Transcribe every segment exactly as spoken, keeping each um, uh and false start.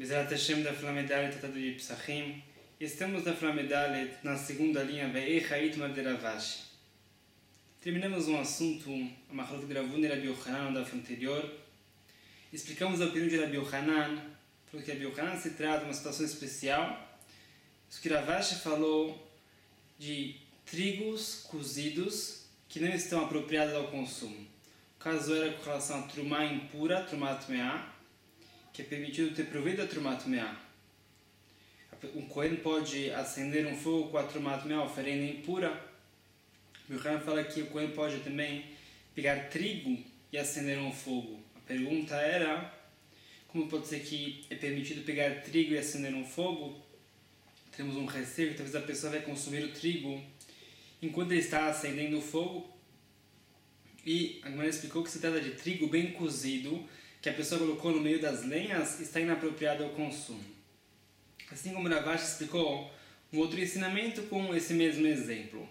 Bezerra Hashem da Flamedalet tratado de Psachim. Estamos na Flamedalet, na segunda linha, Ve'echa Itmar de Rav Ashi. Terminamos um assunto, a Machlot Gravuna e Rabi Yochanan, no daf anterior. Explicamos a opinião de Rabi Yochanan, porque Rabi Yochanan se trata de uma situação especial. Isso que Rav Ashi falou de trigos cozidos que não estão apropriados ao consumo. O caso era com relação a trumá impura, trumat me'ah, que é permitido ter proveito da trumat me'ah. Um Kohen pode acender um fogo com a trumat me'ah, oferenda impura. O Yochanan fala que o Kohen pode também pegar trigo e acender um fogo. A pergunta era, como pode ser que é permitido pegar trigo e acender um fogo? Temos um receio que talvez a pessoa vai consumir o trigo enquanto ele está acendendo o fogo. E a Gemara explicou que se trata de trigo bem cozido, que a pessoa colocou no meio das lenhas, está inapropriado ao consumo. Assim como Rav Ashi explicou um outro ensinamento com esse mesmo exemplo.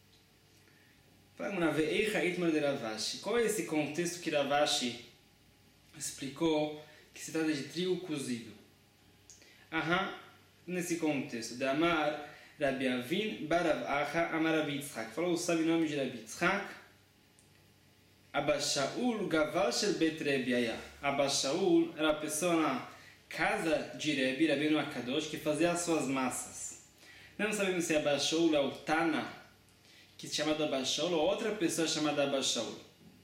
Qual é esse contexto que Rav Ashi explicou que se trata de trigo cozido? Aham, nesse contexto, de Amar Rabi Avin Barav Acha Amar Rabi Yitzchak. Falou o sobrenome de Rabi Yitzchak. Abba Shaul Gaval Shel Bet Rebi Aya. Abba Shaul era a pessoa na casa de Rebi, Rabbeinu HaKadosh, que fazia as suas massas. Não sabemos se Abba Shaul é o Tana, que se chama Abba Shaul, ou outra pessoa chamada Abba Shaul.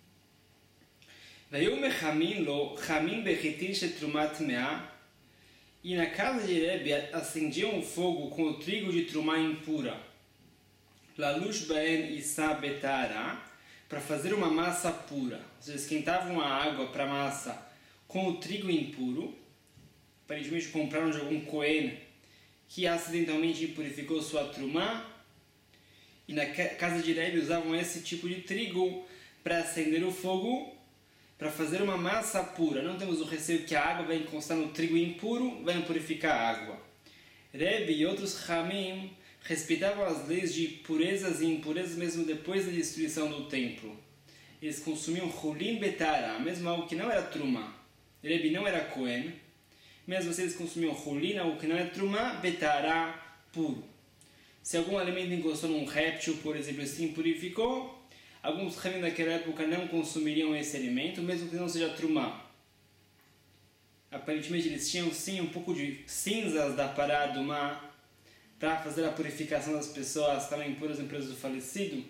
Veio Mechamin lo Chamin Bechitin Shetrumat Me'ah. E na casa de Rebi acendiam o fogo com o trigo de trumá impura. Lalush Baen Isa Betara, para fazer uma massa pura. Ou seja, esquentavam a água para a massa com o trigo impuro. Aparentemente compraram de algum Kohen que acidentalmente impurificou sua trumá. E na casa de Rebi usavam esse tipo de trigo para acender o fogo, para fazer uma massa pura. Não temos o receio que a água vai encostar no trigo impuro, vai impurificar a água. Rebi e outros Chamim respeitavam as leis de purezas e impurezas mesmo depois da destruição do templo. Eles consumiam Chulin Betara, mesmo algo que não era Trumá. Rebi não era Kohen. Mesmo assim eles consumiam Chulin, algo que não era Trumá, Betara, puro. Se algum alimento encostou num réptil, por exemplo, se impurificou, alguns Chamim daquela época não consumiriam esse alimento, mesmo que não seja Trumá. Aparentemente eles tinham sim um pouco de cinzas da pará do mar para fazer a purificação das pessoas que estavam impuras em preso do falecido.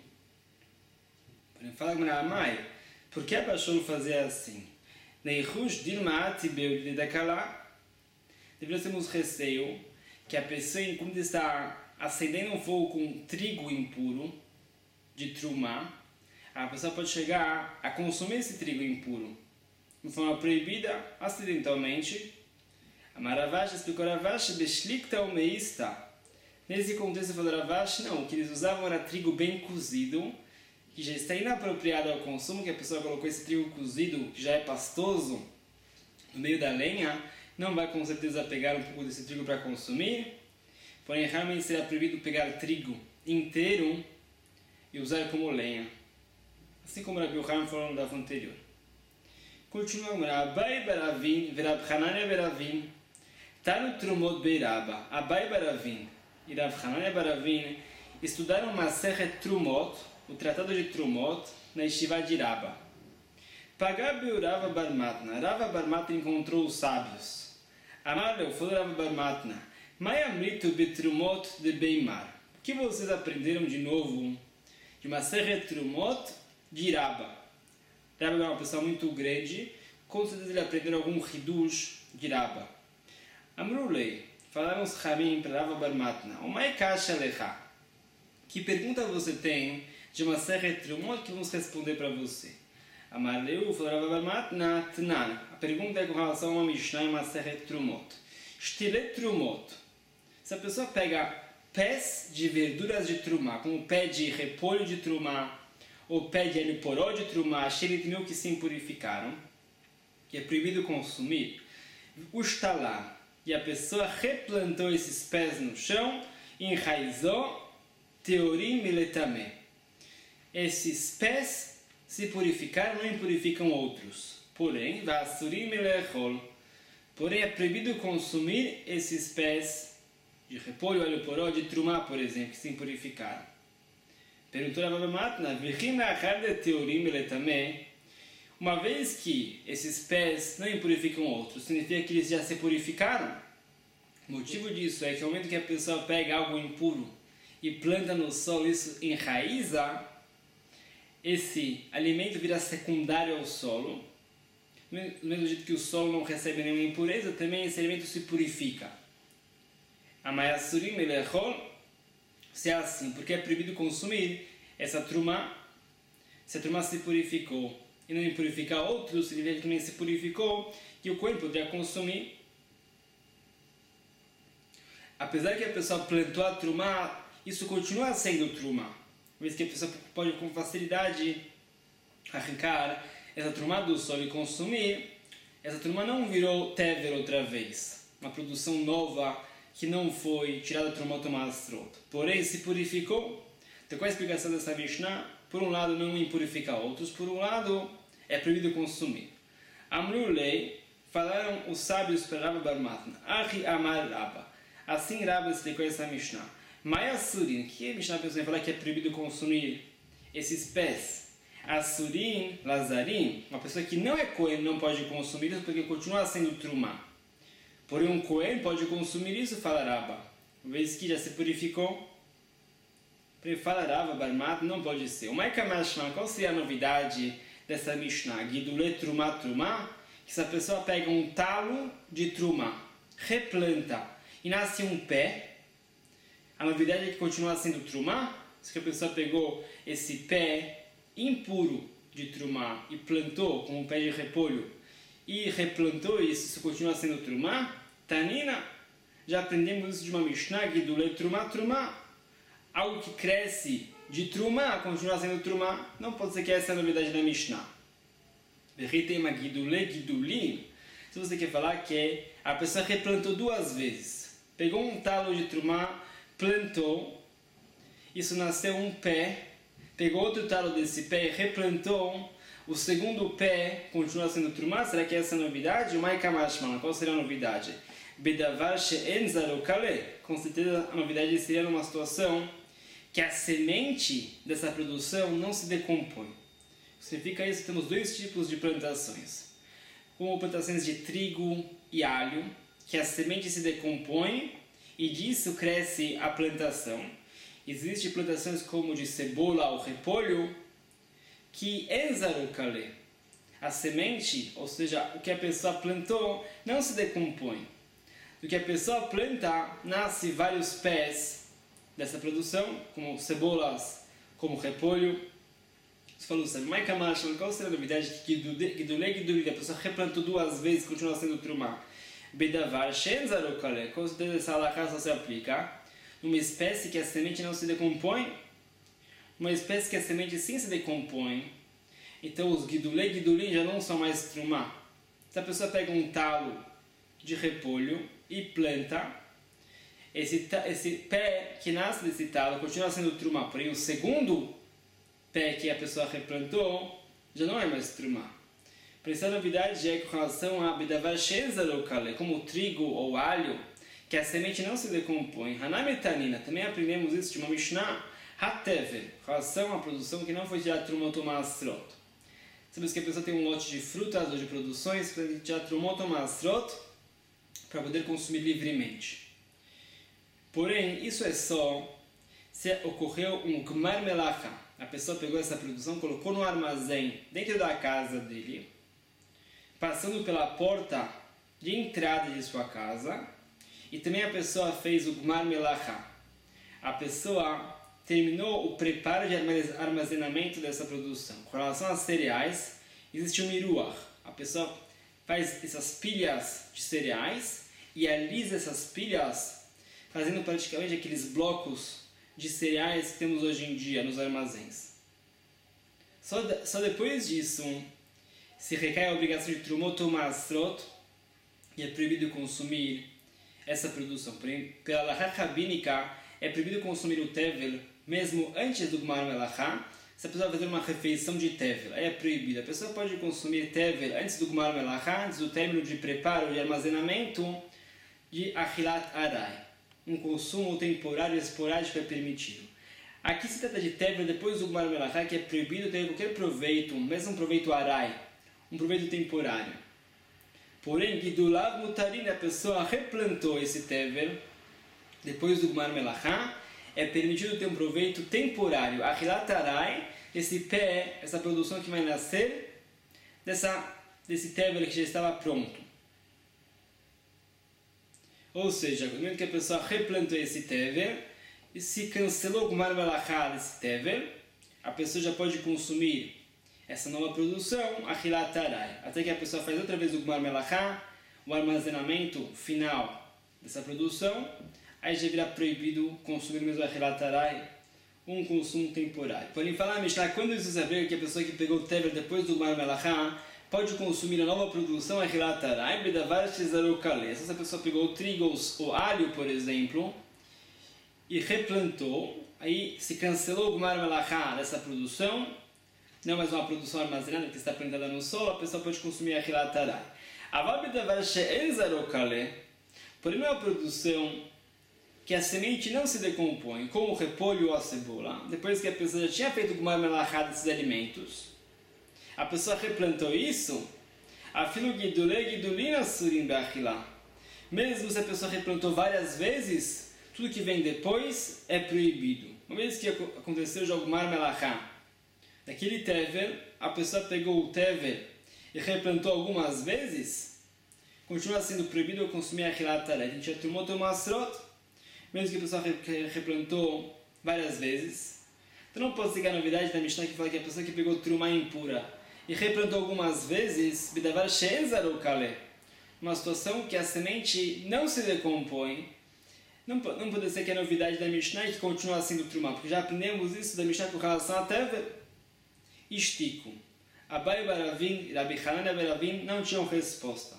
Porém, fala com a mãe, por que Abba Shaul fazia assim? Neichush dilmaati beudidakala. Deveríamos termos receio que a pessoa, enquanto está acendendo um fogo com trigo impuro, de trumá, a pessoa pode chegar a consumir esse trigo impuro de forma proibida, acidentalmente. A Rav Ashi explicou Rav Ashi beshlikta umeista. Nesse contexto, falou Rav Ashi, não, o que eles usavam era trigo bem cozido, que já está inapropriado ao consumo, que a pessoa colocou esse trigo cozido, que já é pastoso, no meio da lenha, não vai com certeza pegar um pouco desse trigo para consumir, porém realmente será proibido pegar trigo inteiro e usar como lenha. Assim como Rabi Yochanan falou no daf anterior. Continuamos. Abai Baravin, Verab Hanania Baravin, Tanu Trumot Beiraba. Abai Baravin e Rav Hanania Baravin estudaram Masechet Trumot, o Tratado de Trumot, na Yeshiva de Raba. Pagab Rava Bar Matna. Rava Bar Matna encontrou os sábios. Amarleu, falou Rava Bar Matna, Mayamritu Betrumot de Beimar. O que vocês aprenderam de novo de Masechet Trumot de Raba? Raba é uma pessoa muito grande, com certeza ele aprendeu algum hidush de Raba. Amrulei, falaram os Chamim para Rava Bar Matna, Omai kasha lecha. Que pergunta você tem de Masechet Trumot que vamos responder para você? Amarleu, falou Rava Bar Matna, Tnan. A pergunta é com relação a uma Mishnah em Masechet Trumot. Shtilet Trumot. Se a pessoa pega pés de verduras de trumá, como pé de repolho de trumá, ou pé de eliporó de trumá, xeritmil que se impurificaram, que é proibido consumir, o shtalá, e a pessoa replantou esses pés no chão, enraizou, teorim miletame. Esses pés se purificaram, não impurificam outros. Porém, vasurim milechol, Porém, é proibido consumir esses pés de repolho, alho poró, de trumá, por exemplo, que se impurificaram. Perguntou a Baba Matna, também. Uma vez que esses pés não impurificam outros, significa que eles já se purificaram. O motivo disso é que no momento que a pessoa pega algo impuro e planta no solo, isso enraiza, esse alimento vira secundário ao solo. Do mesmo jeito que o solo não recebe nenhuma impureza, também esse alimento se purifica. Amayasurim elechol, se é assim, porque é proibido consumir essa trumá. Se a trumá se purificou e não impurificar outros, significa que também se purificou e o Cohen poderia consumir. Apesar que a pessoa plantou a trumá, isso continua sendo trumá. Uma vez que a pessoa pode com facilidade arrancar essa trumá do solo e consumir, essa trumá não virou tever outra vez. Uma produção nova que não foi tirada do trumá tomastrot. Porém, se purificou. Então, qual é a explicação dessa Mishnah? Por um lado, não impurifica outros. Por um lado, é proibido consumir. Amrulei, falaram os sábios para Rabba Bar Matna. Achi amar Rabba. Assim Rabba explicou essa Mishnah. Mayasurin, que a Mishnah pensou em falar que é proibido consumir esses pés? Asurin, Lazarim, uma pessoa que não é Cohen não pode consumir isso porque continua sendo trumá. Porém, um Cohen pode consumir isso, fala Rabba. Uma vez que já se purificou, fala Rabba, Barmat, não pode ser. O Maika Mashman, qual seria a novidade dessa Mishnah? Gidule trumá, trumá, que se a pessoa pega um talo de trumá, replanta e nasce um pé, a novidade é que continua sendo trumá. Se a pessoa pegou esse pé impuro de trumá e plantou com um pé de repolho e replantou isso, isso continua sendo trumá. Tanina, já aprendemos isso de uma Mishnah, Gidule trumá, trumá. Algo que cresce de trumá continua sendo trumá. Não pode ser que essa é a novidade da Mishnah. Berritema Gidule, Gidulim. Se você quer falar que a pessoa replantou duas vezes. Pegou um talo de trumá, plantou, isso nasceu um pé, pegou outro talo desse pé e replantou, o segundo pé continua sendo trumá. Será que essa é a novidade? O Maika Mashman, qual seria a novidade? Bedavar she'en zaro kale. Com certeza a novidade seria numa situação que a semente dessa produção não se decompõe. Significa isso, temos dois tipos de plantações. Como plantações de trigo e alho, que a semente se decompõe e disso cresce a plantação. Existem plantações como de cebola ou repolho, que enzarukale, a semente, ou seja, o que a pessoa plantou, não se decompõe. Do que a pessoa planta, nasce vários pés dessa produção, como cebolas, como repolho. Você falou, sabe, Maika Mashman, qual seria a novidade? Que Gidule, Gidule, a pessoa replantou duas vezes, continua sendo trumá. Bedavar shenzarukale, com certeza essa alahá só se aplica numa espécie que a semente não se decompõe, uma espécie que a semente sim se decompõe. Então os Gidule, Gidulim já não são mais trumá. Se a pessoa pega um talo de repolho e planta, esse, esse pé que nasce desse talo continua sendo trumá, porém o segundo pé que a pessoa replantou já não é mais trumá. Por isso a novidade é com relação a Bedavar shenzarukale, como o trigo ou alho, que a semente não se decompõe. Hanametanina, também aprendemos isso de uma Mishnah, Hatever, com relação à produção que não foi tirada trumá tomastrot. Sabemos que a pessoa tem um lote de frutas ou de produções para tirar trumá tomastrot para poder consumir livremente. Porém, isso é só se ocorreu um gmar melacha. A pessoa pegou essa produção, colocou no armazém dentro da casa dele, passando pela porta de entrada de sua casa, e também a pessoa fez o gmar melacha. A pessoa terminou o preparo de armazenamento dessa produção. Com relação a cereais, existe o miruach. A pessoa faz essas pilhas de cereais e alisa essas pilhas, fazendo praticamente aqueles blocos de cereais que temos hoje em dia nos armazéns. Só, de, só depois disso se recai a obrigação de trumot tomastrot e é proibido consumir essa produção. Porém, pela alahá rabínica, é proibido consumir o tevel mesmo antes do gmar melachá, se a pessoa vai fazer uma refeição de tevel, aí é proibido. A pessoa pode consumir tevel antes do gmar melachá, antes do término de preparo e armazenamento de achilat arai. Um consumo temporário e esporádico é permitido. Aqui se trata de tevel depois do gmar melachá, que é proibido ter qualquer proveito, mesmo um proveito arai, um proveito temporário. Porém, Gidulav Mutarin, a pessoa replantou esse tevel depois do gmar melachá, é permitido ter um proveito temporário. Achilat arai, esse pé, essa produção que vai nascer dessa, desse tevel que já estava pronto. Ou seja, no momento que a pessoa replantou esse tevel, e se cancelou o gmar melachá desse tevel, a pessoa já pode consumir essa nova produção, achilat arai. Até que a pessoa faz outra vez o gmar melachá, o armazenamento final dessa produção, aí já virá proibido consumir mesmo achilat arai, um consumo temporário. Porém, falar a Mishnah, quando isso saber que a pessoa que pegou o tevel depois do gmar melachá pode consumir a nova produção, achilat arai, bedavar shezaru kaleh. Se essa pessoa pegou o trigo ou alho, por exemplo, e replantou, aí se cancelou o gmar melachá dessa produção, não mais uma produção armazenada que está plantada no solo, a pessoa pode consumir achilat arai. Aval bedavar shezaru kaleh, porém não é uma produção que a semente não se decompõe, como o repolho ou a cebola, depois que a pessoa já tinha feito gmar melachá desses alimentos, a pessoa replantou isso, afilo gidulei gidulin asurim be'achilá. Mesmo se a pessoa replantou várias vezes, tudo que vem depois é proibido. Uma vez que aconteceu já o gmar melachá, daquele tevel, a pessoa pegou o tevel e replantou algumas vezes, continua sendo proibido consumir achilat arai. A gente já tomou tomasrot, mesmo que a pessoa replantou várias vezes. Então não pode seguir a novidade da Mishnah que fala que a pessoa que pegou trumá impura e replantou algumas vezes, bidavar she'enzaru kaleh, uma situação que a semente não se decompõe, não, não pode ser que a novidade da Mishnah é que continua sendo trumá, porque já aprendemos isso da Mishnah com relação a tevel. Ishtiku. Abai Baravim, Rabi Hanan e Baravim não tinham resposta.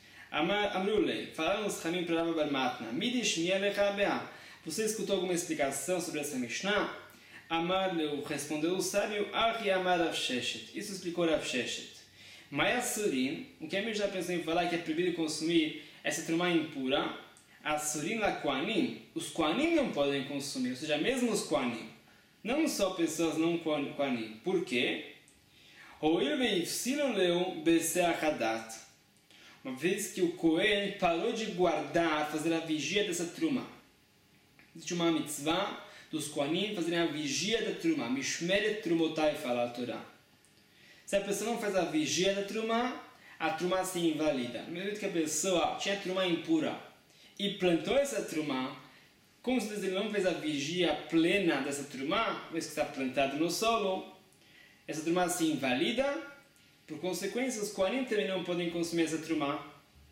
Amrulei, falaram os Chamim para Rabi Bar Matna, Midish mielecha be'a. Você escutou alguma explicação sobre essa Mishnah? Amar leu, respondeu o sábio, Achi amar Rav Sheshet. Isso explicou Rav Sheshet. Mayasurim, o que a Mishnah pensou em falar que é proibido consumir essa trumá impura, Asurim la Koanim, os Koanim não podem consumir, ou seja, mesmo os Koanim, não só pessoas não Koanim. Por quê? Hoil ve'ifsilon leu be'se'achadat. Uma vez que o Kohen parou de guardar, fazer a vigia dessa trumá. Existe uma mitzvah dos Kohanim fazerem a vigia da trumá. Mishmeret trumotai, fala a Torá. Se a pessoa não faz a vigia da trumá, a trumá se invalida. No momento que a pessoa tinha trumá impura e plantou essa trumá, como se ele não fez a vigia plena dessa trumá, uma vez que está plantado no solo, essa trumá se invalida. Por consequência, os Kohanim também não podem consumir essa trumá.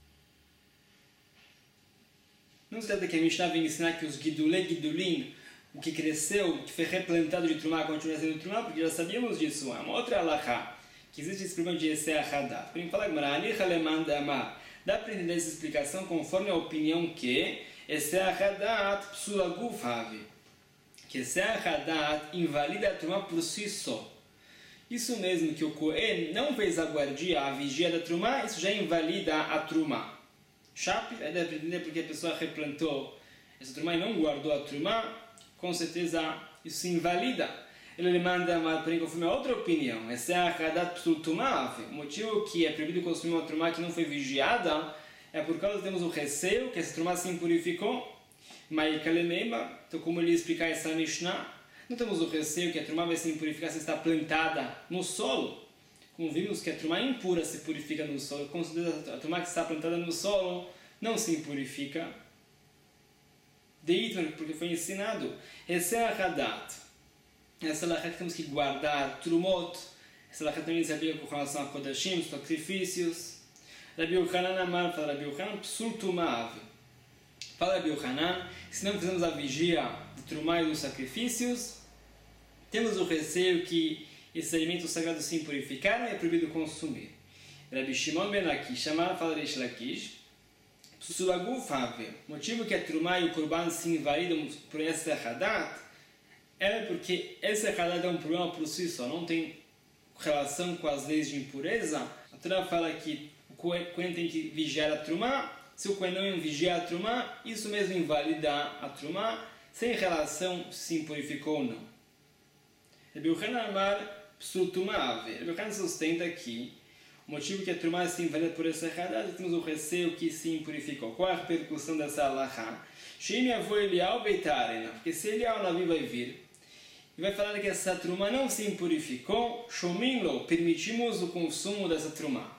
Não se trata que a Mishnah vem ensinar que os Gidulei Gidulin, o que cresceu, que foi replantado de trumá, continua sendo trumá, porque já sabíamos disso. É uma outra halakha, que existe esse problema de Esei Achadat. Por exemplo, dá para entender essa explicação conforme a opinião que Esei Achadat psula guf havi, que Esei Achadat invalida a trumá por si só. Isso mesmo, que o Kohen não fez a guardia, a vigia da trumá, isso já invalida a trumá. Shap, é de aprender porque a pessoa replantou essa trumá e não guardou a trumá, com certeza isso se invalida. Ele manda amar para conforme a outra opinião. Essa é a Hadat Psul Tumav. O motivo que é proibido consumir uma trumá que não foi vigiada é por causa que temos o receio que essa trumá se impurificou. Mas Kalemeima, então como ele explicar essa Mishnah, não temos o receio que a trumá vai se impurificar se está plantada no solo. Como vimos que a trumá impura se purifica no solo, com certeza a trumá que está plantada no solo não se impurifica. Deitman, porque foi ensinado. Essa é a Hadat. Essa é a que temos que guardar. Trumot. Essa é a também se aplica com relação a Kodashim, os sacrifícios. Rabi Yochanan Amar, fala Rabi Yochanan, Psul Tumav. Fala Rabi Yochanan, se não fizermos a vigia de Trumá e dos sacrifícios, temos o receio que esses alimentos sagrados se impurificaram e é proibido consumir. Rabi Shimon ben Lakish, Amar, fala Reish Lakish, Psulaguf Haver. O motivo que a Trumá e o Kurban se invalidam por essa Hadat é porque esse Haddad é um problema por si só, não tem relação com as leis de impureza. A Torá fala que o Cohen tem que vigiar a Trumá. Se o Cohen não vigiar a Trumá, isso mesmo invalida a Trumá, sem relação se impurificou ou não. Rabbi Yochanan Amar Psul Tumá Ave. Rabbi Yochanan sustenta que o motivo que a Trumá se invalida por esse Haddad é que temos o receio que se impurificou. Qual é a repercussão dessa alahá? Sheim Yavo Eliyahu Beitarena. Porque se Eliyahu Navi vai vir e vai falar que essa Trumá não se impurificou, Shominlo, permitimos o consumo dessa Trumá.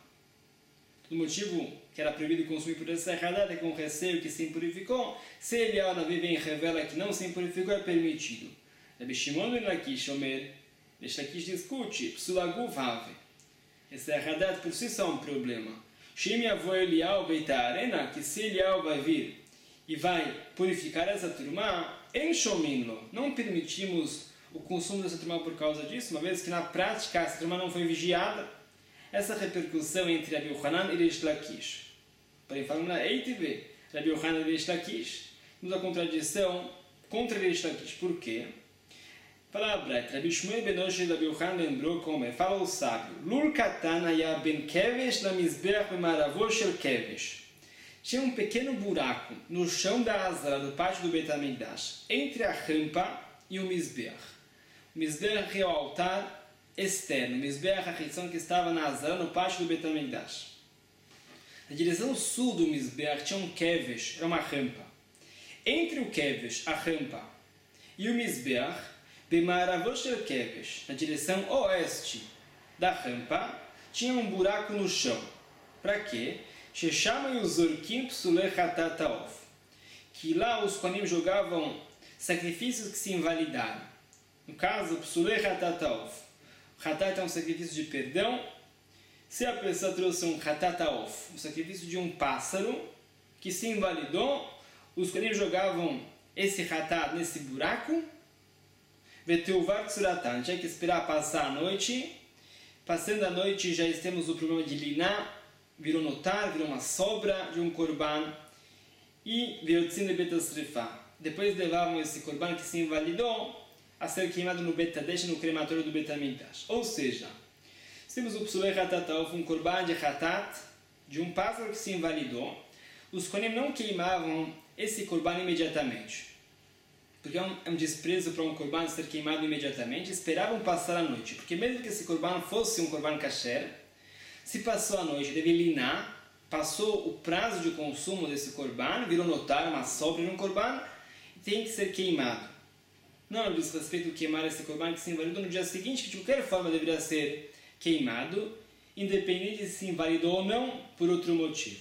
O motivo que era proibido consumir por esse Haddad é com receio que se impurificou. Se Eliyahu Navi vem e revela que não se impurificou, é permitido. Rabbi Shimon ben Lakish Omer, Reish Lakish discute, Psulaguv Have. Esse Haddad por si só é um problema. Sheim Yavo Eliyahu Beitarena, que se Eliyahu vai vir e vai purificar essa Trumá, em Shominlo, não permitimos o consumo dessa Trumá por causa disso, uma vez que na prática essa Trumá não foi vigiada. Essa repercussão entre Rabbi Yochanan e Reish Lakish. Porém, falando na E T V, Rabbi Yochanan e Reish Lakish, temos a contradição contra Reish Lakish. Por quê? Fala a Breit, Rabbi Shmuel ben Oshel Rabbi Yochanan lembrou como é. Fala o sábio. Lul katan haya ben kevesh la mizbeach b'maravo shel kevesh. Tinha um pequeno buraco no chão da Azara do pátio do Beit HaMikdash, entre a rampa e o mizbeach. O mizbeach é o altar externo, o mizbeach, a reição que estava na Azara, no pátio do Beit HaMikdash. Na direção sul do mizbeach tinha um kevesh, era uma rampa. Entre o kevesh, a rampa, e o mizbeach, b'maravo shel kevesh, na direção oeste da rampa, tinha um buraco no chão. Para quê? Sheshama yuzorkim psulei chatat haof. Que lá os Kohanim jogavam sacrifícios que se invalidaram. No caso, psulei chatat haof. Hatat é um sacrifício de perdão. Se a pessoa trouxe um Hatat haof, um sacrifício de um pássaro que se invalidou, os Kohanim jogavam esse Hatat nesse buraco. Veteuvar tsuratan, tinha que esperar passar a noite. Passando a noite já temos o problema de liná, virou notar, virou uma sobra de um korban. E veiotzin de betasrifá. Depois levavam esse korban que se invalidou a ser queimado no Bet Hadesh, no crematório do Beit HaMikdash. Ou seja, temos o psulei chatat haof, um korban de chatat, de um pássaro que se invalidou. Os Kohanim não queimavam esse korban imediatamente, porque é um, é um desprezo para um korban ser queimado imediatamente. Esperavam passar a noite, porque mesmo que esse korban fosse um korban kasher, se passou a noite, deve linar, passou o prazo de consumo desse korban, virou notar, uma sobra de um korban, e tem que ser queimado. Não diz respeito a queimar esse korban que se invalidou no dia seguinte, que de qualquer forma deveria ser queimado, independente se invalidou ou não, por outro motivo.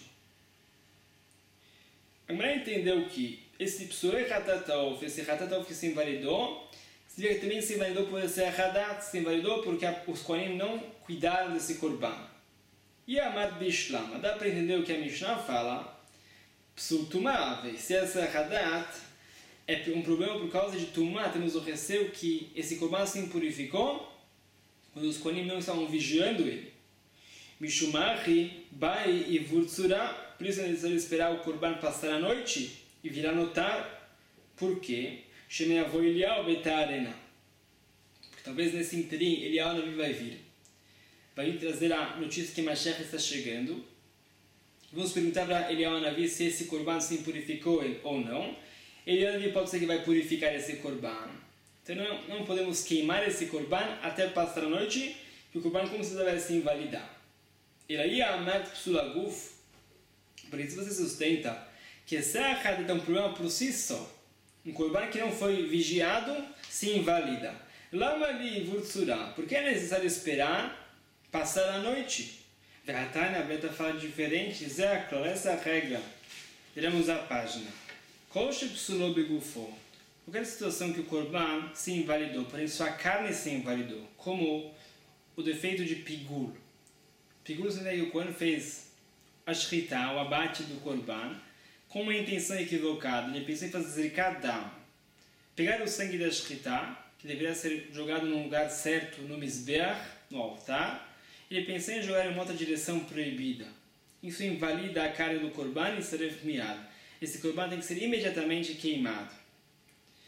A mulher entendeu que esse psulei chatat haof, esse chatat haof que se invalidou, também se invalidou por esse hadat, se invalidou porque os Kohanim não cuidaram desse korban. E a Amar Bishlam, dá para entender o que a Mishnah fala, psul tumá ave, se essa hadat é um problema por causa de tumá, temos o receio que esse korban se impurificou quando os Kohanim não estavam vigiando ele. Mishumachi, bai e vurtzura, por isso é necessário esperar o korban passar a noite e vir a notar. Por quê? Shemei avo Eliyahu beitarena. Porque talvez nesse interim Eliyahu Navi vai vir. Vai vir trazer a notícia que Mashiach está chegando. Vamos perguntar para Eliyahu Navi se esse korban se impurificou ou não. Eliyahu Navi pode ser que vai purificar esse korban. Então não, não podemos queimar esse korban até passar a noite, que o korban como se deve se invalidar. E aí a Amat Psulaguf, por isso você sustenta que esse Haddad é um problema por si só. Um korban que não foi vigiado se invalida. Lama li vurtzura, porque é necessário esperar passar a noite. Veratana, a Beta fala diferente, Zécla, essa é a regra. Viramos a página. Koshe psulou begufo. Qualquer situação que o korban se invalidou, porém sua carne se invalidou, como o defeito de pigul. Pigul significa que o Kohen fez a shrita, o abate do korban, com uma intenção equivocada. Ele pensou em fazer kadam. Pegar o sangue da shrita, que deveria ser jogado num lugar certo, no mizbeach, no altar, ele pensou em jogar em uma outra direção proibida. Isso invalida a carne do korban e seref miad. Esse korban tem que ser imediatamente queimado.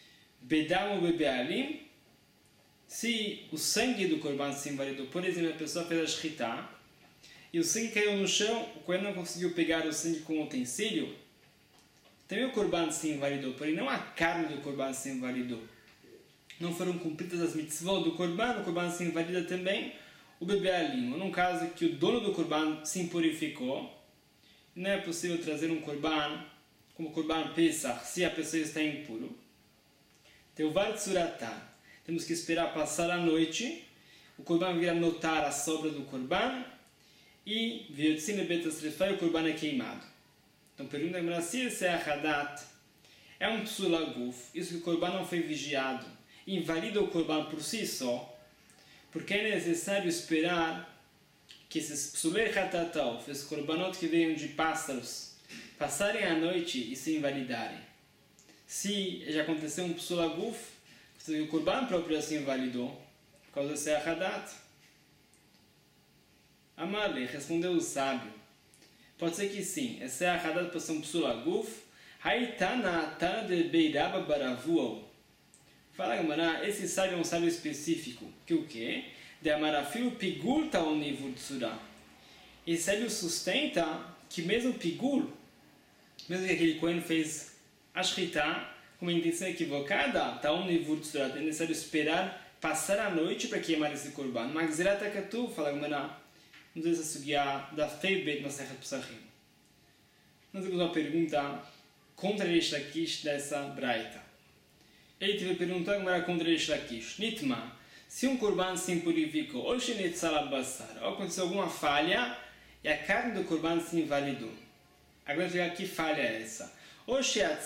Bedam bebealim, se o sangue do corban se invalidou, por exemplo, a pessoa fez a shchita, e o sangue caiu no chão, o Kohen não conseguiu pegar o sangue com o utensílio, também o corban se invalidou, porém não a carne do corban se invalidou. Não foram cumpridas as mitzvot do corban, o corban se invalida também, o bebealim. Num caso que o dono do corban se impurificou, não é possível trazer um corban, como o corban Pesach, se a pessoa está impuro. Teuvar tsuratá. Temos que esperar passar a noite, o corban vir a notar a sobra do corban, e viotzim lebetas refai, o corban é queimado. Então pergunta a se esse é a hadat, é um psulaguf, isso que o corban não foi vigiado, invalida o corban por si só, porque é necessário esperar que esses psulei hatatau, esses corbanot que veio de pássaros, passarem a noite e se invalidarem. Se já aconteceu um psulaguf, o corban próprio assim invalidou, por causa desse hadat. Amalei, respondeu o sábio. Pode ser que sim, esse hadat pode ser um psulaguf, haitana tana de beiraba baravuau. Fala, Gamara, esse sábio é um sábio específico, que o quê? De amarafil pigul taon nivur tsura. Esse sábio sustenta que mesmo pigul, mesmo que aquele Kohen fez a shchita com uma intenção equivocada, taon nivur tsura, é necessário esperar passar a noite para queimar esse corban. Mas zeratakatu, fala, Gamara, não sei se a sugiá da feibet masechet psachim. Nós temos uma pergunta contra Reish Lakish dessa braita. Ele teve perguntado como era contra Reish Lakish. Nitma, se um corban se impurificou, ou ou aconteceu alguma falha, e a carne do corban se invalidou. Agora vamos ver que falha é essa. Ou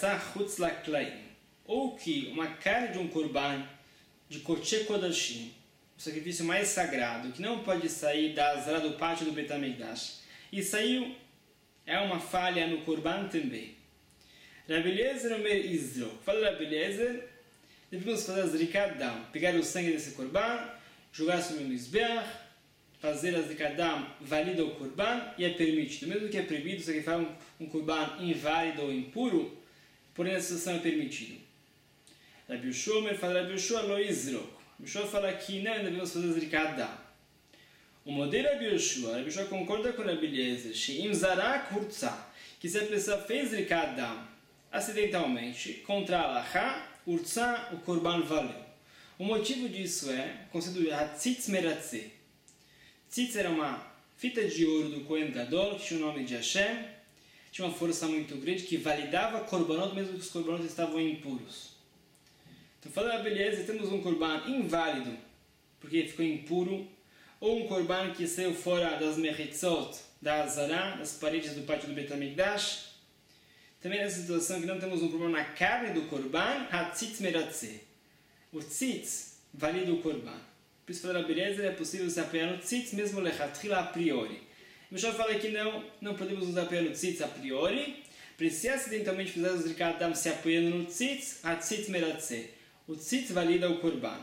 ou que uma carne de um corban de Kodesh Kodashim, o sacrifício mais sagrado, que não pode sair da azara do pátio do Bet HaMikdash, e saiu, é uma falha no corban também. Rabbi Eliezer Omer Izro. Fala Rabbi Eliezer, devemos fazer as zrikadam, pegar o sangue desse corban, jogar sobre o mizbeach, fazer as zrikadam valida o corban, e é permitido. Mesmo que é proibido, se faz um, um corban inválido ou impuro, porém a situação é permitido. Rabbi Yoshua fala Rabbi Yoshua lo Izro. Rabbi Yoshua fala que não devemos fazer as zrikadam. O modelo Rabbi Yoshua, Rabbi Yoshua concorda com Rabbi Eliezer, she'im zarak hurtza, que se a pessoa fez zrikadam acidentalmente, contra a Alachá, Urtsa, o Corban valeu. O motivo disso é o conceito de Hatzitz Meratze. Tzitz era uma fita de ouro do Kohen Gadol, que tinha o nome de Hashem, tinha uma força muito grande, que validava Korbanot, mesmo que os Korbanot estavam impuros. Então, falando a beleza, temos um Korban inválido, porque ficou impuro, ou um Korban que saiu fora das Mechitzot, da Azara, das paredes do pátio do Bet HaMikdash. Também nessa situação que não temos um problema na carne do corban, hatzitz meratze. O tzitz valida o corban. Por isso, falar a beleza, é possível se apoiar no tzitz mesmo lechatchila a priori. O Mishal fala que não, não podemos nos apoiar no tzitz a priori, porque se acidentalmente fizermos o zrikadam se apoiando no tzitz, hatzitz meratze. O tzitz valida o corban.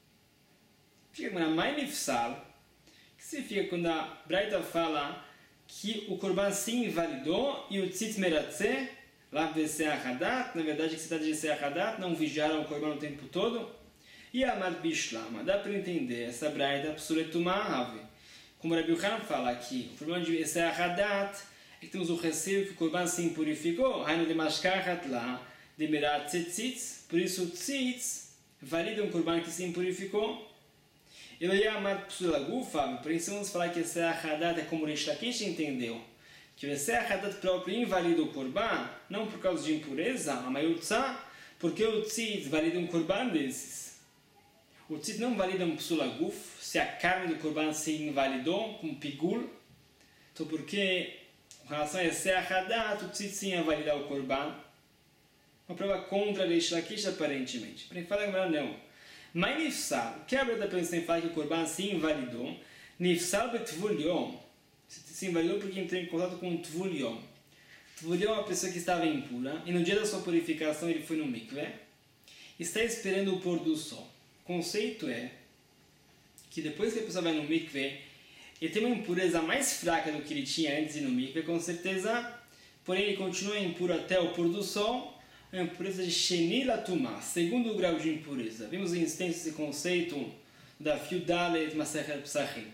Fica com a mai nifsal, que significa quando a Braita fala que o corban sim invalidou e o tzitz meratze, lá de ser a hadat, na verdade que se trata de ser a hadat, não vigiaram o corban o tempo todo. E a amad bishlama, dá para entender essa braita psuletumah. Como Rabbi Yochanan fala aqui, o problema de ser a hadat é que temos o receio que o corban se impurificou, hainu de mashkachat lá, de mirat tzitz, por isso o tzitz valida um corban que se impurificou. E aí a amad psulagufa, por isso vamos falar que ser a hadat é como Reish Lakish entendeu. Que o ser hadat próprio invalida o corban, não por causa de impureza, a maiutza, porque o tzitz valida um corban desses. O tzitz não valida um psulaguf, se a carne do corban se invalidou, com pigul. Então, porque, em relação a ser hadat, o tzitz sim ia validar o corban. Uma prova contra Reish Lakish, aparentemente. Para quem fala que não. Mas nifsal, o que a Breta pensa em falar que o corban se invalidou? Nifsal betvul yom. Se invalidou porque entrou em contato com o Tvul Yom. Tvul Yom é uma pessoa que estava impura e no dia da sua purificação ele foi no mikveh e está esperando o pôr do sol. O conceito é que depois que a pessoa vai no mikveh, ele tem uma impureza mais fraca do que ele tinha antes de ir no mikveh, com certeza, porém ele continua impuro até o pôr do sol. a impureza de Sheni Latumah, segundo grau de impureza. Vimos em instância esse conceito da Fiudalet Masechet Psachim.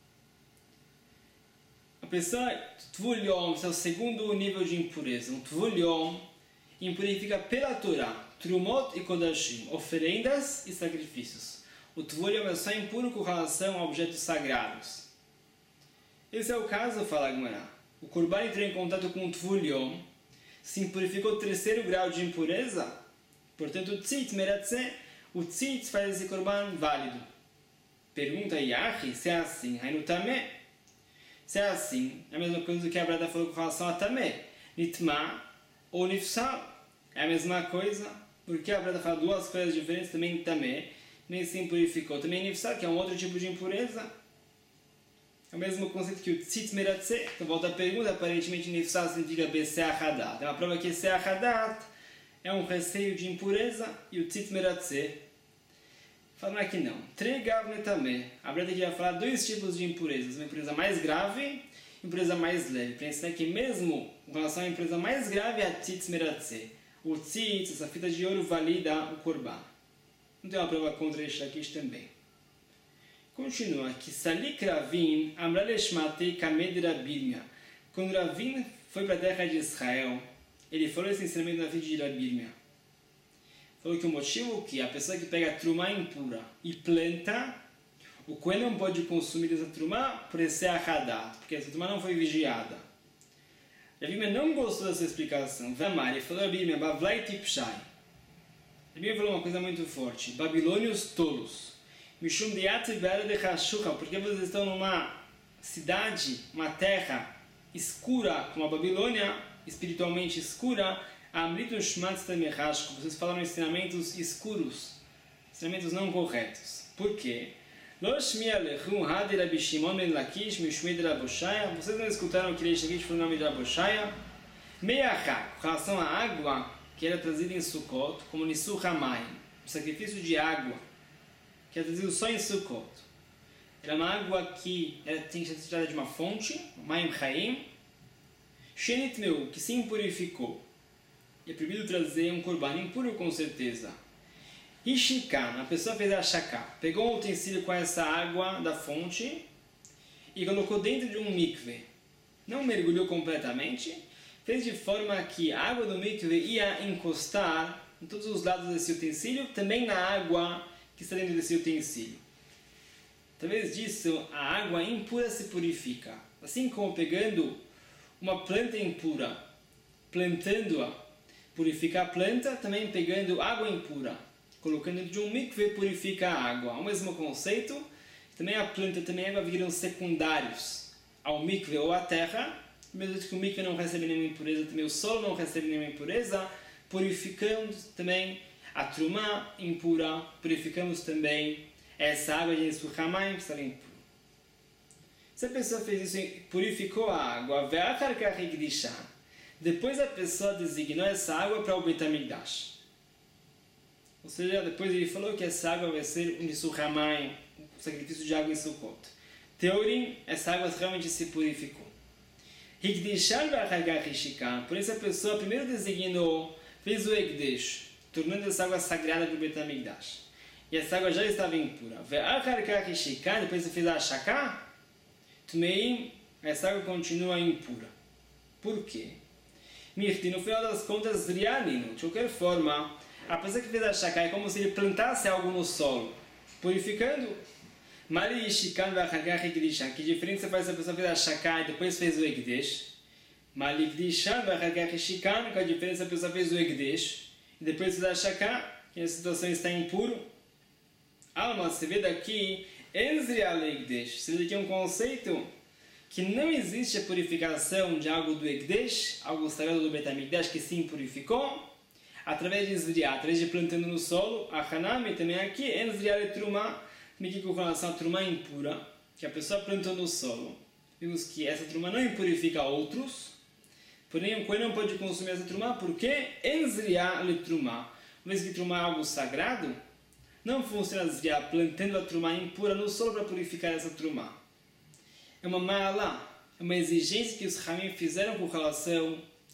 A pessoa, Tvul Yom, é o segundo nível de impureza. Um Tvul Yom impurifica pela Torá, Trumot e Kodashim, oferendas e sacrifícios. O Tvul Yom é só impuro com relação a objetos sagrados. Esse é o caso, fala a Gemara. O Korban entrou em contato com o Tvul Yom, se impurificou o terceiro grau de impureza, portanto o Tzitz Meratzeh, o Tzitz faz esse Korban válido. Pergunta Yahi, se é assim, Hainu Tameh. Se é assim, é a mesma coisa que a Brada falou com relação a Tameh. Nitma ou Nifsal. É a mesma coisa, porque a Brada fala duas coisas diferentes também em Tameh, nem se impurificou. Também Nifsal, que é um outro tipo de impureza. É o mesmo conceito que o Tzitz Meratzeh. Então volta a pergunta, aparentemente Nifsal significa Beseach Hadat. É uma prova que Beseach Hadat é um receio de impureza e o Tzitz Meratzeh falando aqui não. Tregavne também. A Breda aqui vai falar dois tipos de impurezas. Uma impureza mais grave e impureza mais leve. Para ensinar que mesmo com relação à impureza mais grave é a Tzitz Meratzeh. O Tzitz, essa fita de ouro, valida o Korban. Não tem uma prova contra este aqui também. Continua aqui. Salik Ravin Amraleshmatei Kamed Rabirmia. Quando Ravin foi para a terra de Israel, ele falou esse ensinamento na vida de Rabirmia. Falou que o motivo que a pessoa que pega a trumá impura e planta, o Kohen não pode consumir essa trumá por esse ahadat, porque essa trumá não foi vigiada. Rabirmia não gostou dessa explicação. Vamar, ele falou a Rabirmia, Bavlai Tipshai. Rabirmia falou uma coisa muito forte. Babilônios tolos. Mishum Diat Be'ara de Hashucha, porque vocês estão numa cidade, uma terra escura, como a Babilônia, espiritualmente escura. Amritu Shmatz Tamechashko, vocês falaram ensinamentos escuros, ensinamentos não corretos. Por quê? Vocês não escutaram o que Reish Lakish falou no nome de Raboshaya? Meiachá, com relação à água que era trazida em Sukkot, como Nisu Hamayim, o sacrifício de água, que era trazido só em Sukkot. Era uma água que era, tinha que ser tirada de uma fonte, Mayim Chaim, Shenitmeu, que se impurificou. E é proibido trazer um korban impuro, com certeza. Ishikan, a pessoa fez a shaká, pegou um utensílio com essa água da fonte e colocou dentro de um mikve. Não mergulhou completamente, fez de forma que a água do mikve ia encostar em todos os lados desse utensílio, também na água que está dentro desse utensílio. Através disso, a água impura se purifica. Assim como pegando uma planta impura, plantando-a, purifica a planta, também pegando água impura, colocando dentro de um mikve, purifica a água. O mesmo conceito, também a planta também a água viram secundários ao mikve ou à terra, mesmo que o mikve não recebe nenhuma impureza, também o solo não recebe nenhuma impureza, purificamos também a trumá impura, purificamos também essa água de Nisu Hamayim que está impura. Se a pessoa fez isso e purificou a água, ve'achar kach hikdishah, depois a pessoa designou essa água para o Beit HaMikdash. Ou seja, depois ele falou que essa água vai ser um Nisu Hamayim, um sacrifício de água em Sukkot. Teorim, essa água realmente se purificou. Hikdishah ve'achar hishikan, por isso a pessoa primeiro designou, fez o Ekdesh, tornando essa água sagrada para o Beit HaMikdash. E essa água já estava impura. Ve'achar hishikan, depois você fez a shaká, Tmeim, essa água continua impura. Por quê? Mirti, no final das contas, Rianino, de qualquer forma, a pessoa que fez a shaká é como se ele plantasse algo no solo, purificando. Mali Ishikan Vachagach Ekdishan, que diferença faz se a pessoa fez a shaká e depois fez o Ekdesh? Mali Ekdishan Vachagach Ishikan, que a diferença a pessoa fez o Ekdesh e depois fez a shaká, que a situação está impuro. Alma, você vê daqui, Enzrial Ekdesh, você vê daqui um conceito que não existe a purificação de algo do Ekdesh, algo sagrado do Beit HaMikdash que se impurificou, através de Zriá, através de plantando no solo. A Hanami também aqui, Enzriá e Trumá, também com relação a Trumá impura, que a pessoa plantou no solo. Vimos que essa Trumá não impurifica outros, porém o Kohen não pode consumir essa Trumá, porque Enzriá e Trumá, uma vez que Trumá é algo sagrado, não funciona Zriá plantando a Trumá impura no solo para purificar essa Trumá. É uma ma'alá, é uma exigência que os Hamim fizeram com relação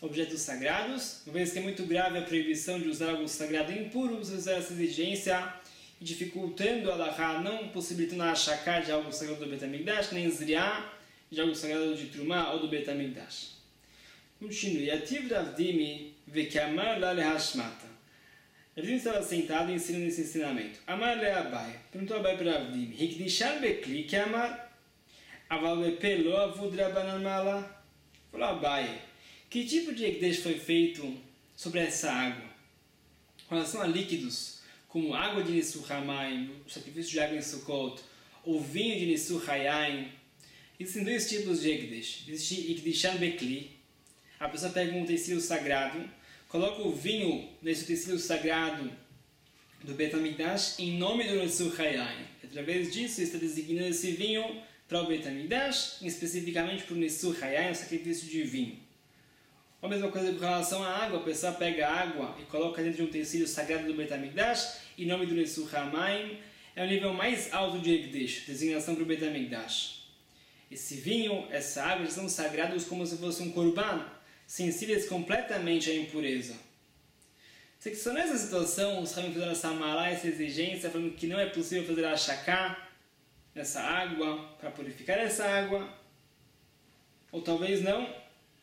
objetos sagrados, uma vez que é muito grave a proibição de usar algo sagrado impuro, você usar essa exigência, dificultando a Laha, não possibilitando a Shaká de algo sagrado do Bet HaMikdash, nem Zriá de algo sagrado de Trumá ou do Bet HaMikdash. Continue. Yativ Ravdimi vekamar la lehashmata. Ravdimi estava sentado ensinando esse ensinamento. Amar le Abai. Perguntou Abai para Ravdimi. Hikdishar bekli kamar aval bepelo avud rabanan mala. Falou Abai. Que tipo de Hekdesh foi feito sobre essa água? Com relação a líquidos, como água de Nisur Hamayim, o sacrifício de água em Sukkot, ou vinho de Nisur Hayayim, existem dois tipos de Hekdesh. Existe Hikdishar bekli. A pessoa pega um utensílio sagrado, coloca o vinho nesse utensílio sagrado do Bet HaMikdash em nome do Nisur Hayayim. Através disso, está designando esse vinho para o Bet HaMikdash, especificamente para o Nisur Hayayim, o sacrifício de vinho. A mesma coisa com relação à água, a pessoa pega a água e coloca dentro de um utensílio sagrado do Bet HaMikdash em nome do Nisur Hayayim. É o nível mais alto de Hekdesh, designação para o Bet HaMikdash. Esse vinho, essa água, são sagrados como se fosse um korban, sensíveis completamente à impureza. Se que só nessa situação os Ramim fizeram essa malá, essa exigência, falando que não é possível fazer a shaká nessa água, para purificar essa água, ou talvez não.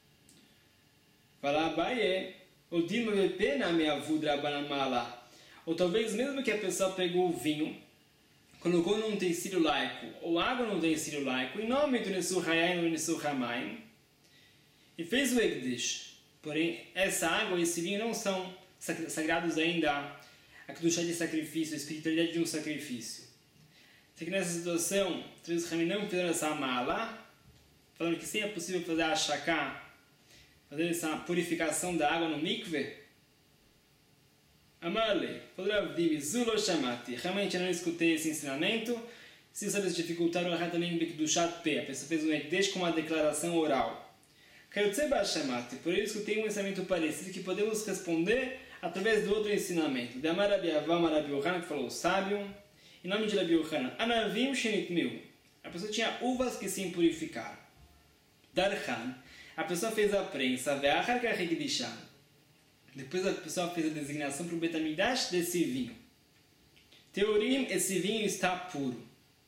Fala Abaye, ou dima bepena me avudra banamala. Ou talvez mesmo que a pessoa pegou o vinho, colocou num utensílio laico, ou água num utensílio laico, em nome do Nisur Hayayim ou Nisur Hamayim, e fez o Hekdesh. Porém, essa água e esse vinho não são sagrados ainda a Kedushá de sacrifício, a espiritualidade de um sacrifício. Sei que nessa situação, os Ramim não fizeram essa malá, falando que sim é possível fazer a shaká, fazer essa purificação da água no mikve. Amarle, falou Ravdimi, Zulo Shamati. Realmente eu não escutei esse ensinamento. Se sabe dificultar o Rahatanim Bekdushat P, a pessoa fez um Hekdesh com uma declaração oral. Por isso que tem um ensinamento parecido que podemos responder através do outro ensinamento. De Amar Rabi Avam Rabi Yohanan, que falou o sábio, em nome de Rabi Yohanan, Anavim Shenitmiu. A pessoa tinha uvas que se impurificaram. Darchan, a pessoa fez a prensa, Ve'achar Kachikdishan. Depois a pessoa fez a designação para o Bet HaMikdash desse vinho. Teorim, esse vinho está puro.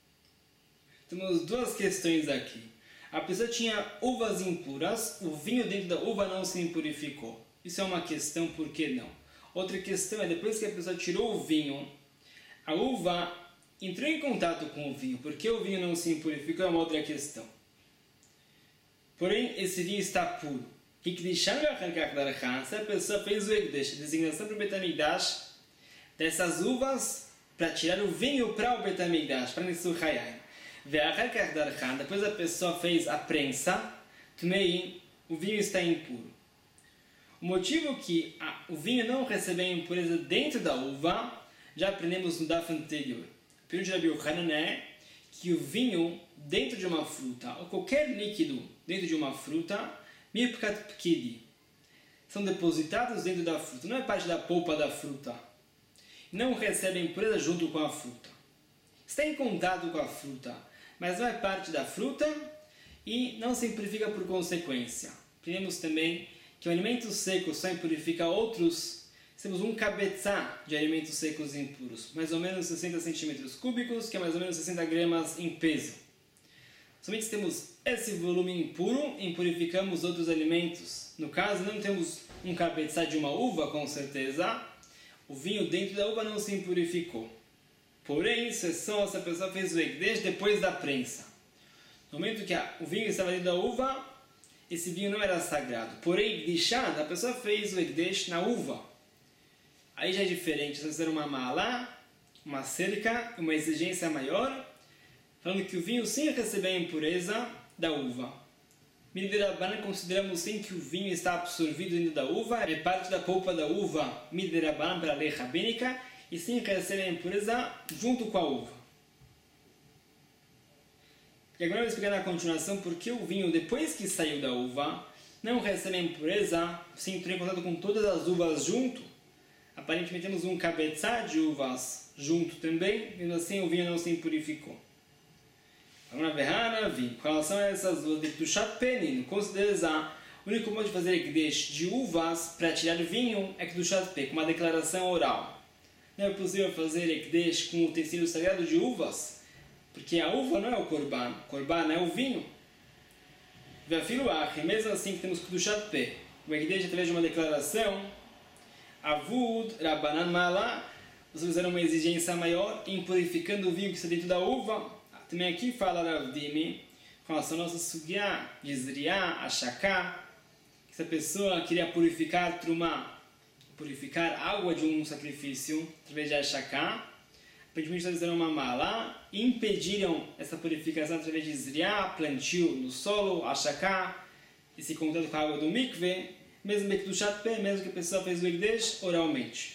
Temos duas questões aqui. A pessoa tinha uvas impuras, o vinho dentro da uva não se impurificou. Isso é uma questão, por que não? Outra questão é, depois que a pessoa tirou o vinho, a uva entrou em contato com o vinho. Por que o vinho não se impurificou é uma outra questão. Porém, esse vinho está puro. Se a pessoa fez o Hekdesh, a designação para o Bet HaMikdash, dessas uvas, para tirar o vinho para o Bet HaMikdash, para Nisur Hayayim. Depois a pessoa fez a prensa, o vinho está impuro. O motivo que a, o vinho não recebeu a impureza dentro da uva, já aprendemos no Daf anterior. O período de Rabi Yohanan é que o vinho dentro de uma fruta, ou qualquer líquido dentro de uma fruta, mirpkat pkidi, são depositados dentro da fruta, não é parte da polpa da fruta. Não recebe a impureza junto com a fruta. Está em contato com a fruta, mas não é parte da fruta e não se impurifica por consequência. Aprendemos também que o alimento seco só impurifica outros. Temos um cabeçá de alimentos secos impuros, mais ou menos sessenta centímetros cúbicos, que é mais ou menos sessenta gramas em peso. Somente se temos esse volume impuro, impurificamos outros alimentos. No caso, não temos um cabeçá de uma uva, com certeza. O vinho dentro da uva não se impurificou. Porém, exceção, essa pessoa fez o Hekdesh depois da prensa. No momento que a, o vinho estava dentro da uva, esse vinho não era sagrado. Porém, Gdishad, a pessoa fez o Hekdesh na uva. Aí já é diferente. Se fizer uma malá, uma cerca, uma exigência maior, falando que o vinho sim recebeu a impureza da uva. Midirabanan, consideramos sim que o vinho está absorvido dentro da uva, é parte da polpa da uva, Midirabanan para a lei rabínica, e sim recebe a impureza junto com a uva. E agora eu vou explicar na continuação porque o vinho, depois que saiu da uva, não recebe a impureza, se entrou em contato com todas as uvas junto. Aparentemente temos um cabeçá de uvas junto também, e assim o vinho não se impurificou. Com relação a essas uvas de Tushat Penin, considera O único modo de fazer Ekdesh de uvas para tirar vinho é Kedushat Peh, com uma declaração oral. Não é possível fazer Ekdesh com o utensílio sagrado de uvas, porque a uva não é o Korban, o Korban é o vinho. E mesmo assim que temos Kedushat Peh, o Ekdesh através de uma declaração, Avud, Rabbanan Malá, vocês fizeram uma exigência maior em purificando o vinho que está dentro da uva. Também aqui fala Rav Dimi, com a nossa Sugya, de Zriá, Ashaká, que se a pessoa queria purificar Trumá, purificar água de um sacrifício, através de Ashaká, aparentemente eles fizeram uma malá e impediram essa purificação através de Zriá, plantio no solo, Ashaká, esse contato com a água do mikve, mesmo Bekdushat Peh, mesmo que a pessoa fez o Ekdesh oralmente.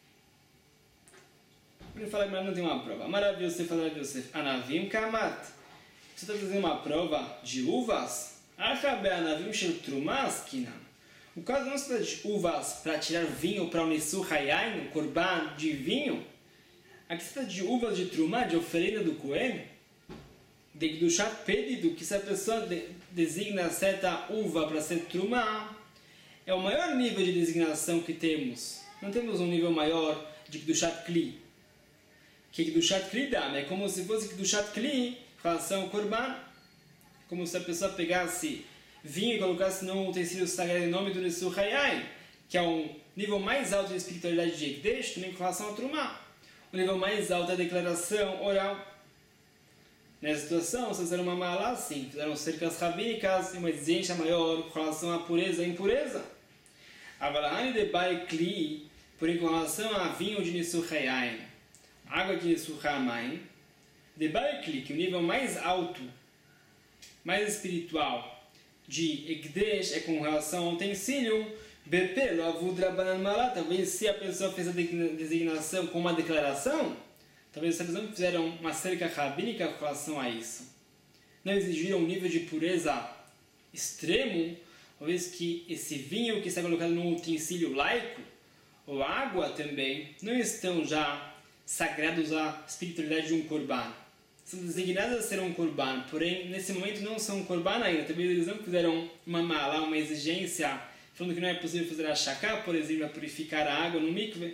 Ele fala que não tem uma prova. Marav Yosef, Marav Yosef, Anavim Kamat. Você está fazendo uma prova de uvas? Achabe Anavim Shel Trumas Kinam. O caso não se trata de uvas para tirar vinho para o Nisur Hayayin, o Korban de vinho. Aqui se trata de uvas de Trumá, de oferenda do Kohen. De Kedushat Pedido, que se a pessoa de, designa certa uva para ser Trumá, é o maior nível de designação que temos. Não temos um nível maior de Kedushat Kli. Que Kedushat Kli Dam é como se fosse Kedushat Kli em relação ao Korban. Como se a pessoa pegasse vinho e colocasse num utensílio sagrado em nome do Nisur Hayayin, que é um nível mais alto de espiritualidade de Ekdesh, também com relação ao Trumá. O nível mais alto é a declaração oral. Nessa situação, vocês fizeram uma malá sim, fizeram cercas rabínicas e uma exigência maior com relação à pureza e impureza. Avalahani de Bai Kli, porém com relação a vinho de Nisur Hayayin, água de Nisur Hayayin, de Bai Kli, que o nível mais alto, mais espiritual de Ekdesh é com relação ao utensílio, Bepe, lo avud Rabbanan Malá, talvez se a pessoa fez a designação com uma declaração, talvez eles não fizeram uma cerca rabínica com relação a isso. Não exigiram um nível de pureza extremo, uma vez que esse vinho que está colocado num utensílio laico, ou água também, não estão já sagrados à espiritualidade de um korban. São designados a ser um korban, porém, nesse momento não são um korban ainda. Talvez eles não fizeram uma malá, uma exigência, falando que não é possível fazer a shaká, por exemplo, a purificar a água no mikve.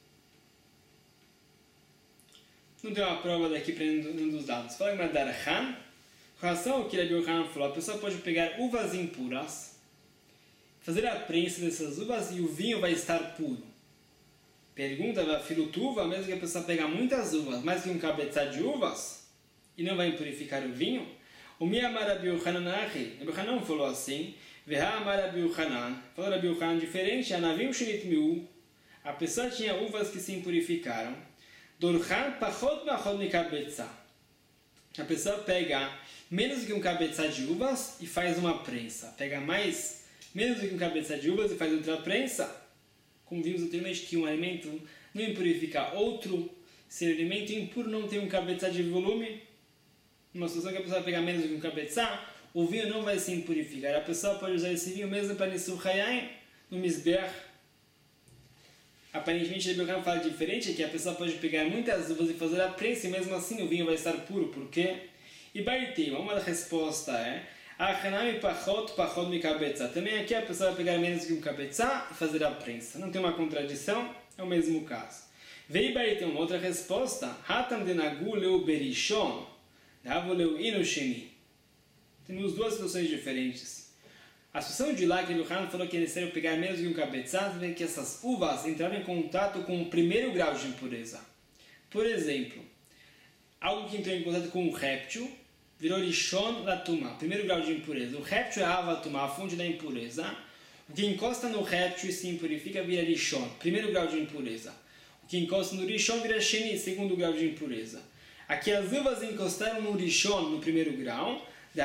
Não tem uma prova daqui para nenhum dos dados. Fala que Darhan, com relação ao que Rabbi Yochanan falou, a pessoa pode pegar uvas impuras, fazer a prensa dessas uvas e o vinho vai estar puro. Pergunta, filutuva, mesmo que a pessoa pega muitas uvas, mais que um cabeçá de uvas, e não vai purificar o vinho? O mi amar Rabbi Yochanan achi, Rabbi Yochanan falou assim, veha amar Rabbi Yochanan, falou Rabbi Yochanan diferente, anavim shinit miu, a pessoa tinha uvas que se impurificaram, dorchan pachot machot mikabetza. A pessoa pega menos do que um cabeçá de uvas e faz uma prensa. Pega mais, menos do que um cabeçá de uvas e faz outra prensa. Como vimos anteriormente que um alimento não impurifica outro, se o alimento impuro não tem um cabeçá de volume, numa situação que a pessoa pega menos do que um cabeçá, o vinho não vai se impurificar. A pessoa pode usar esse vinho mesmo para Nisur Hayayin, no Mizbeach. Aparentemente, o Rebbe fala diferente, é que a pessoa pode pegar muitas uvas e fazer a prensa e mesmo assim o vinho vai estar puro. Por quê? E Baitima, uma resposta é Achanami pachot pachot mikabetza. Também aqui a pessoa vai pegar menos que um cabeçá e fazer a prensa. Não tem uma contradição, é o mesmo caso. Vei Baitima, uma outra resposta Hatam denagu leu berishon davo leu inu sheni. Temos duas situações diferentes. A situação de lá que o Yochanan falou que é necessário pegar menos que um cabeçá, vê que essas uvas entraram em contato com o primeiro grau de impureza. Por exemplo, algo que entrou em contato com um réptil virou Rishon Latuma, primeiro grau de impureza. O réptil é a Avatuma, a fonte da impureza. O que encosta no réptil e se impurifica vira Rishon, primeiro grau de impureza. O que encosta no Rishon vira Sheni, segundo grau de impureza. Aqui as uvas encostaram no Rishon, no primeiro grau, e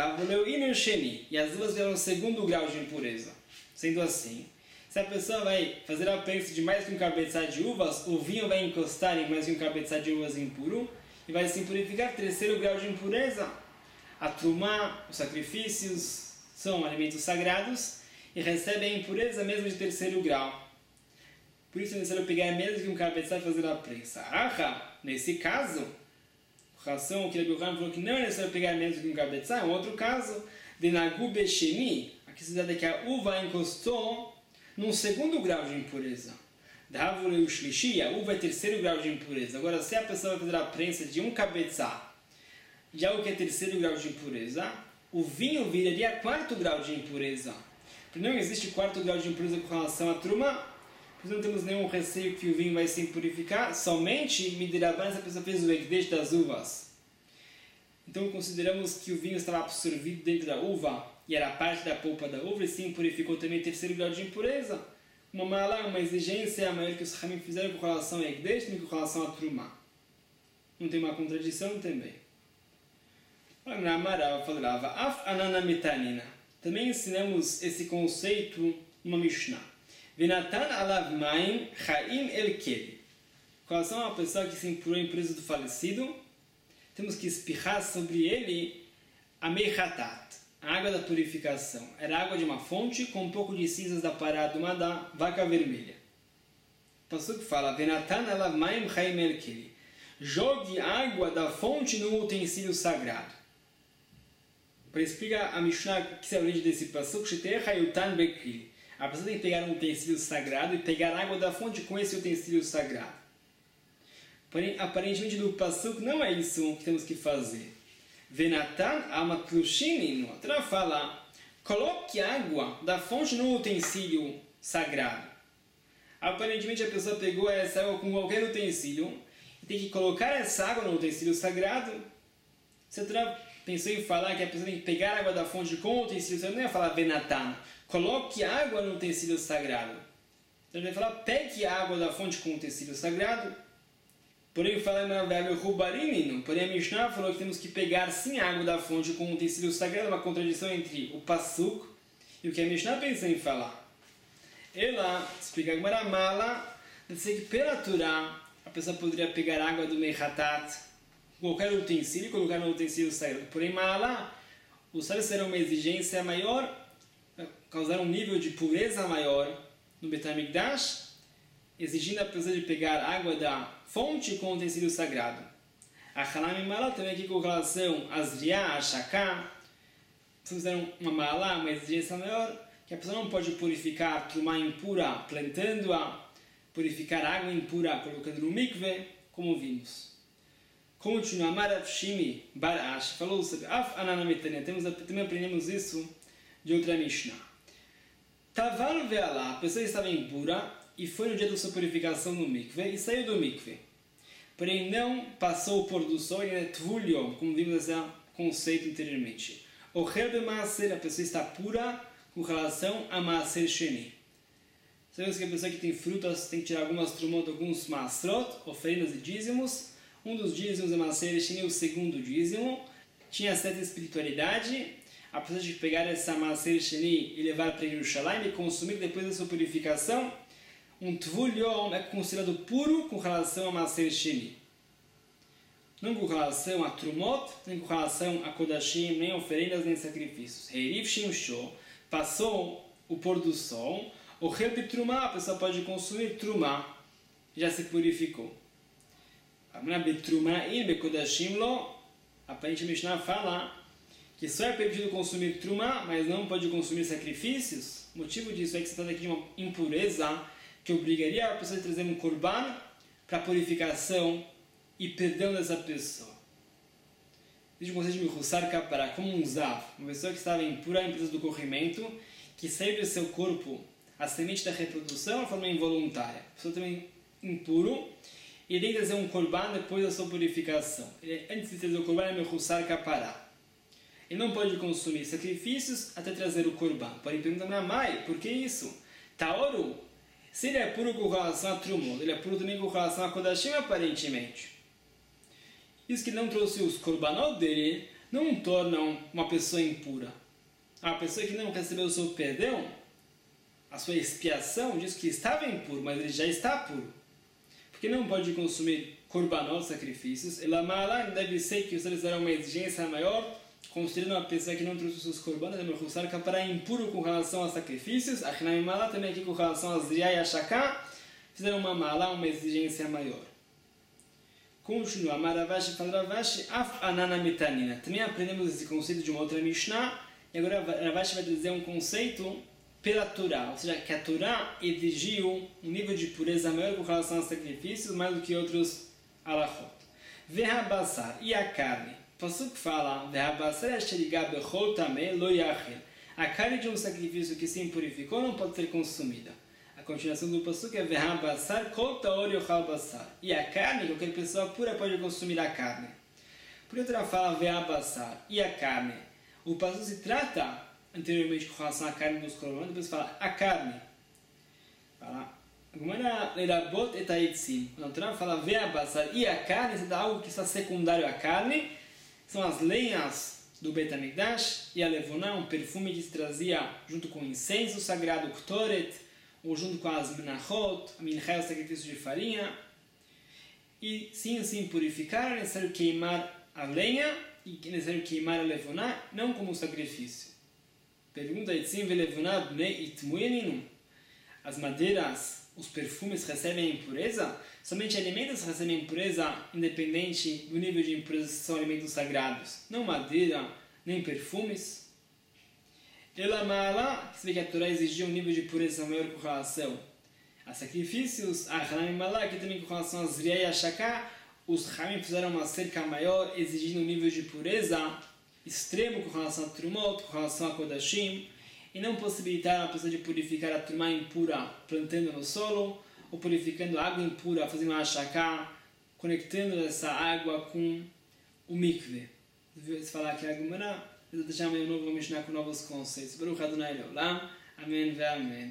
as uvas vieram no segundo grau de impureza. Sendo assim, se a pessoa vai fazer a prensa de mais que um cabeçá de uvas, o vinho vai encostar em mais que um cabeçá de uvas impuro e vai se impurificar. Terceiro grau de impureza. A trumá, os sacrifícios, são alimentos sagrados e recebem a impureza mesmo de terceiro grau. Por isso é necessário pegar menos que um cabeçá e fazer a prensa. Ah, nesse caso, a relação que o Rabbi Yochanan falou que não é necessário pegar menos que um cabeçá, é um outro caso, de nagu besheni, que se trata que a uva encostou num segundo grau de impureza. Davule o shlishi, a uva é terceiro grau de impureza. Agora, se a pessoa vai fazer a prensa de um cabeçá, de algo que é terceiro grau de impureza, o vinho viraria quarto grau de impureza. Porque não existe quarto grau de impureza com relação a truma, pois não temos nenhum receio que o vinho vai se impurificar, somente midiraban se a pessoa fez o ekdesh das uvas. Então consideramos que o vinho estava absorvido dentro da uva, e era parte da polpa da uva, e sim purificou também terceiro grau de impureza. Uma mala, uma exigência maior que os Hamim fizeram com relação a ekdesh do que com relação a truma. Não tem uma contradição também. Falava, af anana mitanina. Também ensinamos esse conceito numa Mishnah. Venatan alav maim chaim el keli. Com relação a uma pessoa que se impurou em preso do falecido, temos que espirrar sobre ele a meichatat, a água da purificação. Era água de uma fonte com um pouco de cinzas da parada, uma da vaca vermelha. O Pasuk fala, Venatan alav maim chaim el keli. Jogue água da fonte no utensílio sagrado. Para explicar a Mishnah que é a origem desse Pasuk, a pessoa tem que pegar um utensílio sagrado e pegar água da fonte com esse utensílio sagrado. Porém, aparentemente no Pasuk não é isso que temos que fazer. Venatan amatlushini, no outra fala, coloque água da fonte no utensílio sagrado. Aparentemente a pessoa pegou essa água com qualquer utensílio e tem que colocar essa água no utensílio sagrado. Você pensou em falar que a pessoa tem que pegar a água da fonte com o utensílio sagrado, não ia falar Venatan, coloque água no utensílio sagrado. Então ele vai falar, pegue a água da fonte com o utensílio sagrado. Porém, fala em Porém, a Mishnah falou que temos que pegar sim a água da fonte com o utensílio sagrado, uma contradição entre o Pasuk e o que a Mishnah pensou em falar. Ela explica que a mala, dizer que pela Torá, a pessoa poderia pegar água do Meichatat, qualquer utensílio e colocar no utensílio sagrado. Porém, Ma'alá, o sábio será uma exigência maior, causar um nível de pureza maior no Bet HaMikdash, exigindo a pessoa de pegar água da fonte com o utensílio sagrado. A Halam e Ma'alá também aqui com relação a Zriá, a Shaká, fizeram uma Ma'alá, uma exigência maior, que a pessoa não pode purificar a trumá impura plantando-a, purificar água impura colocando no mikve, como vimos. Continua, Marav Shimi Barash falou sobre Af Ananamitania. Também aprendemos isso de outra Mishnah. Tavar ve'alá, a pessoa estava impura e foi no dia da sua purificação no mikve e saiu do mikve. Porém, não passou o pôr do sol e é tvulio, como vimos esse conceito anteriormente. O Rebbe Maaser, a pessoa está pura com relação a Maaser Sheni. Sabemos que a pessoa que tem frutas tem que tirar algumas trumot, alguns Maasrot, oferendas e dízimos. Um dos dízimos é Maaser Sheni, o segundo dízimo. Tinha certa espiritualidade. A pessoa de pegar essa Maaser Sheni e levar para Yerushalayim e consumir depois da sua purificação, um Tvul Yom é considerado puro com relação a Maaser Sheni. Não com relação a Trumot, nem com relação a Kodashim, nem oferendas, nem sacrifícios. Heiriv Shimsho, passou o pôr do sol. O Help Trumá, a pessoa pode consumir Trumá, já se purificou. Aparentemente a Mishnah fala que só é permitido consumir Trumá, mas não pode consumir sacrifícios. O motivo disso é que se trata aqui de uma impureza que obrigaria a pessoa a trazer um korban para purificação e perdão dessa pessoa. Existe um conceito de Mihussar Kapará, como um Zav, uma pessoa que estava impura em preço do corrimento, que saiu do seu corpo a semente da reprodução de forma involuntária. A pessoa também impuro, e ele tem que trazer um korban depois da sua purificação. Ele, antes de trazer o korban, é Mihussar Kapará. Ele não pode consumir sacrifícios até trazer o korban. Porém, pergunta-me, Mai, por que isso? Taoru, se ele é puro com relação a Trumot, ele é puro também com relação a Kodashim, aparentemente. Isso que ele não trouxe os korbanot dele não tornam uma pessoa impura. A pessoa que não recebeu o seu perdão, a sua expiação, diz que estava impuro, mas ele já está puro. Porque não pode consumir korbanot, sacrifícios. Ela mala deve ser que isso será uma exigência maior, considerando uma pessoa que não trouxe os seus korbanot, é para impuro com relação a sacrifícios. A Hinami mala também aqui com relação a Zriá e a Shaká, fizeram uma mala, uma exigência maior. Continua, Maravashi fala Ravashi, Af Anana Mitanina. Também aprendemos esse conceito de uma outra Mishnah, E agora Ravashi vai dizer um conceito pela Torá, ou seja, que a Torá exigiu um nível de pureza maior com relação aos sacrifícios, mais do que outros alachot. Ve'habasar, e a carne. O Pasuk fala, Ve'habasar asherigah bechol tameh lo yachil. A carne de um sacrifício que se impurificou não pode ser consumida. A continuação do Pasuk é Ve'habasar kol taor yochal basar. E a carne, qualquer pessoa pura pode consumir a carne. Por outra fala Ve'habasar, e a carne. O Pasuk se trata anteriormente com relação à carne dos corbanos, depois fala a carne. Fala, agora lerabot et haitzim. Quando a Torá fala ve'habasar e a carne, isso dá algo que está secundário à carne, são as lenhas do Bet HaMikdash e a levoná, um perfume que se trazia junto com o incenso sagrado, o ktoret, ou junto com as menachot, a minchá, o sacrifício de farinha. E sim, sim, purificar, é necessário queimar a lenha e é necessário queimar a levoná, não como sacrifício. Pergunta as madeiras, os perfumes recebem impureza? Somente alimentos recebem impureza independente do nível de impureza que são alimentos sagrados. Não madeira, nem perfumes. Ela mala, que se vê que a Torá exigiu um nível de pureza maior com relação a sacrifícios. A Haramim mala, que também com relação a Zriya e a Shaká, os Haramim fizeram uma cerca maior exigindo um nível de pureza extremo com relação a Trumot, com relação a Kodashim, e não possibilitar a pessoa de purificar a Trumá impura plantando no solo, ou purificando a água impura, fazendo uma Shaká, conectando essa água com o mikve. Se falar aqui a Gemara, eu deixar amanhã novo, vou me ensinar com novos conceitos. Baruch Adonai Leolam. Amém ve amém.